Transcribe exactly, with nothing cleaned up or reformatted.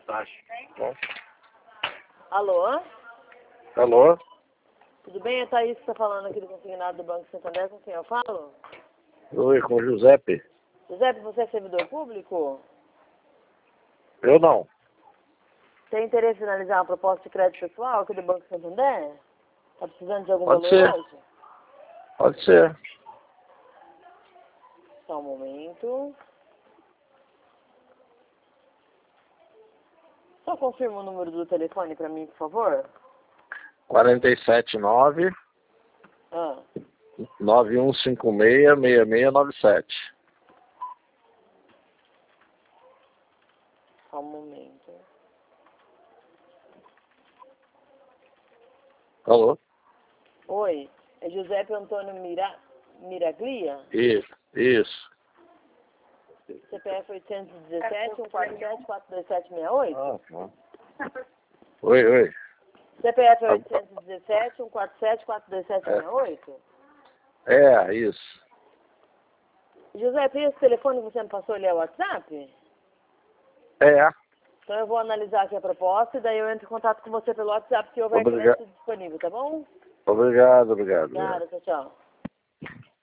mensagem. Bom. Alô? Alô? Tudo bem? É Thaís que está falando aqui do consignado do Banco Santander. Com quem eu falo? Oi, com o Giuseppe. Giuseppe, você é servidor público? Eu não. Tem interesse em analisar uma proposta de crédito pessoal aqui do Banco Santander? Está precisando de algum Pode valor ser. hoje? Pode ser. Só um momento. Só confirma o número do telefone para mim, por favor. quatro sete nove, Ah, nove um cinco seis, seis seis nove sete. só um momento. Alô? Oi, é Giuseppe Antônio Mira... Miraglia? Isso, isso. C P F oitocentos e dezessete, um quatro sete, quatro dois sete seis oito? Ah, tá. Oi, oi. C P F oitocentos e dezessete, um quatro sete, quatro dois sete seis oito? É, isso. Giuseppe, esse telefone que você me passou, ele é o WhatsApp? É. Então eu vou analisar aqui a proposta e daí eu entro em contato com você pelo WhatsApp se houver Obriga- crédito disponível, tá bom? Obrigado, obrigado. Obrigada, tchau, tchau.